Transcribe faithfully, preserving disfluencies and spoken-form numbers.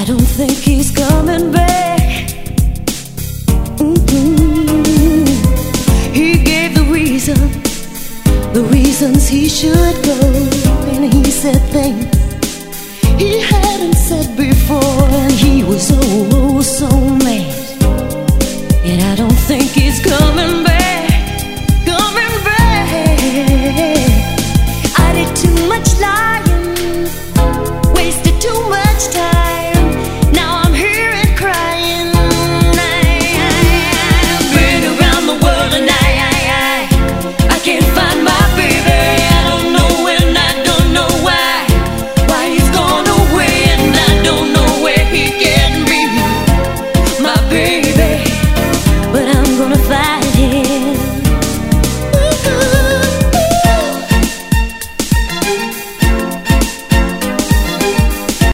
don't think he's coming back. Mm-hmm. He gave the reason, the reasons he should go, and he said things he hadn't